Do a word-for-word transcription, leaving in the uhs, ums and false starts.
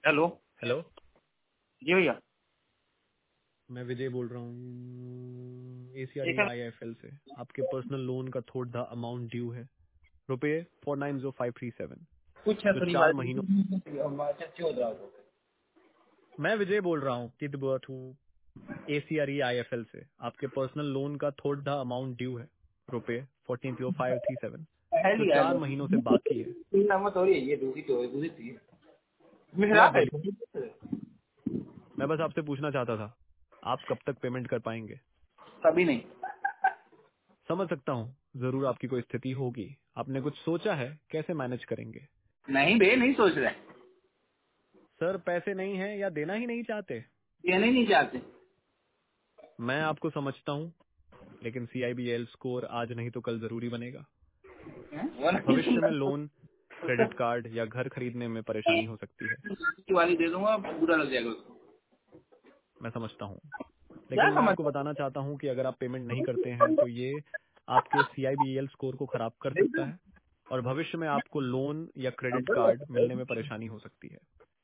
Hello. Hello, जी भैया। मैं विजय बोल रहा हूँ एसीआर एक आई एफ एल से। आपके पर्सनल लोन का थोड़ा धा अमाउंट ड्यू है, रुपये four nine zero five three seven, कुछ है जो सुनी चार बात। महीनों। क्यों मैं विजय बोल रहा हूँ तिब्बत हूँ एसीआर आई एफ एल से। आपके पर्सनल लोन का थोड़ा धा अमाउंट ड्यू है, रुपये fourteen zero five three seven, जो लिया चार महीनों से बाकी है। नंबर तो ये दूसरी तो दूसरी थी। क्या मेरा बोलिए? मैं बस आपसे पूछना चाहता था, आप कब तक पेमेंट कर पाएंगे? कभी नहीं। समझ सकता हूँ, जरूर आपकी कोई स्थिति होगी। आपने कुछ सोचा है कैसे मैनेज करेंगे? नहीं बे, नहीं सोच रहे। सर, पैसे नहीं है या देना ही नहीं चाहते? देना ही नहीं चाहते। मैं आपको समझता हूँ, लेकिन सीआईबीएल स्कोर आज नहीं तो कल जरूरी बनेगा। हैं? वो नहीं भविष्य में लोन, क्रेडिट कार्ड या घर खरीदने में परेशानी हो सकती है। सुनता वाली दे दूंगा, बुरा लग जाएगा उसको। मैं समझता हूँ, क्या लेकिन मैं समझ। आपको बताना चाहता हूँ कि अगर आप पेमेंट नहीं करते हैं तो ये आपके सीआईबीएल स्कोर को खराब कर सकता है और भविष्य में आपको लोन या क्रेडिट कार्ड मिलने में परेशानी हो सकती है।